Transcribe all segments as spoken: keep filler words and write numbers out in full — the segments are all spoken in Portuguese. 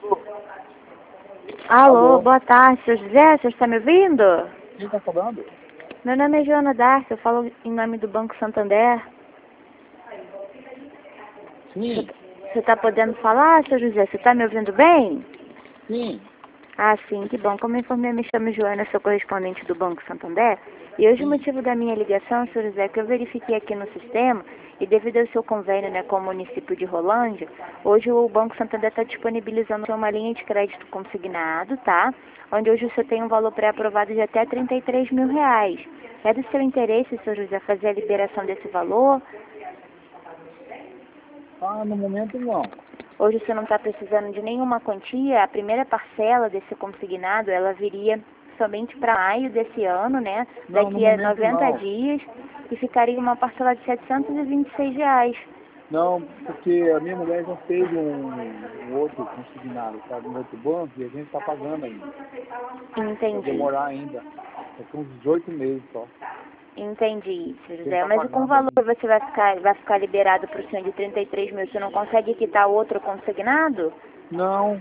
Alô, Alô. boa tarde, seu José, você está me ouvindo? Quem está falando? Meu nome é Joana Darcy, eu falo em nome do Banco Santander. Sim, Você está podendo falar, seu José? Você está me ouvindo bem? sim. Ah, sim, que bom. Como eu informei, me chamo Joana, sou correspondente do Banco Santander. E hoje o motivo da minha ligação, seu José, é que eu verifiquei aqui no sistema e devido ao seu convênio, né, com o município de Rolândia, hoje o Banco Santander está disponibilizando uma linha de crédito consignado, tá? Onde hoje você tem um valor pré-aprovado de até trinta e três mil reais. É do seu interesse, seu José, fazer a liberação desse valor? Ah, no momento não. Hoje você não está precisando de nenhuma quantia, a primeira parcela desse consignado, ela viria somente para maio desse ano, né? Não, no Daqui a momento noventa não. dias, e ficaria uma parcela de setecentos e vinte e seis reais. Não, porque a minha mulher já fez um, um outro consignado, sabe, no outro banco, e a gente está pagando ainda. Vai Entendi. demorar ainda. Daqui uns dezoito meses só. Entendi, seu A gente José. está Mas com o pagando valor ainda. você vai ficar, vai ficar liberado para o senhor de trinta e três mil, você não consegue quitar outro consignado? Não,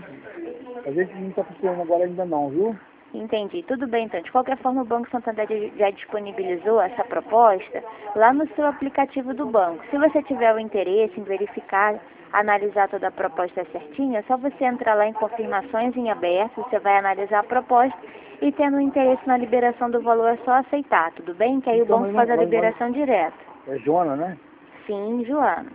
a gente não está precisando agora ainda não, viu? Entendi. Tudo bem, então. De qualquer forma, o Banco Santander já disponibilizou essa proposta lá no seu aplicativo do banco. Se você tiver o interesse em verificar, analisar toda a proposta certinha, é só você entrar lá em confirmações em aberto, você vai analisar a proposta e tendo interesse na liberação do valor é só aceitar, tudo bem? Que aí o Então, banco mas, faz não, a mas, mas liberação direta. é Joana, né? Sim, Joana.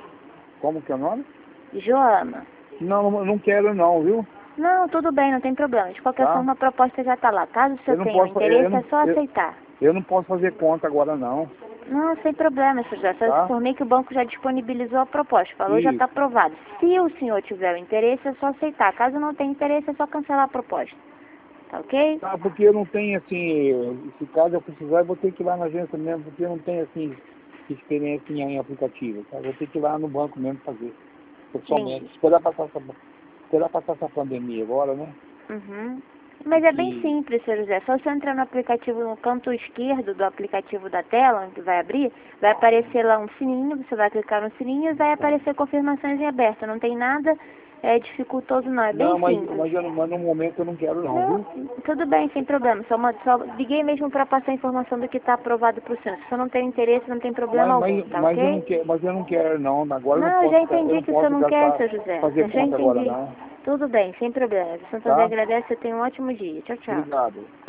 Como que é o nome? Joana. Não, não, não quero não, viu? Não, tudo bem, não tem problema. De qualquer Tá? forma, a proposta já está lá. Caso o senhor Eu não tenha o posso, eu, eu interesse, é não, só eu, aceitar. eu não posso fazer conta agora não, Não, sem problema, senhor José. Só tá? informei que o banco já disponibilizou a proposta. O valor já E está aprovado. Se o senhor tiver o interesse, é só aceitar. Caso não tenha interesse, é só cancelar a proposta. Tá ok? tá, porque eu não tenho assim, se caso eu precisar, eu vou ter que ir lá na agência mesmo, porque eu não tenho assim experiência em, em aplicativo, tá? Eu vou ter que ir lá no banco mesmo fazer, pessoalmente. Entendi. Esperar passar essa, esperar passar essa pandemia agora, né? Uhum. Mas é bem Que simples, senhor José. Só você entrar no aplicativo, no canto esquerdo do aplicativo da tela, onde vai abrir, vai aparecer lá um sininho, você vai clicar no sininho e vai aparecer confirmações em aberto. Não tem nada é, dificultoso não, é bem não, mas, simples. mas, eu, não- mas no momento eu não quero não, Não, viu? tudo bem, sem problema. Só, uma, só liguei mesmo para passar a informação do que está aprovado para o senhor. Se o senhor não tem interesse, não tem problema Mas, algum, mas, tá mas eu não ok? quero, mas eu não quero não, agora eu não Não, eu posso, já eu entendi não que o senhor posso não quer, gastar, seu José. fazer Eu já conta agora entendi. não, Tudo bem, sem problema. O Santo André tá? agradece, eu tenha um ótimo dia. Tchau, tchau. Obrigado.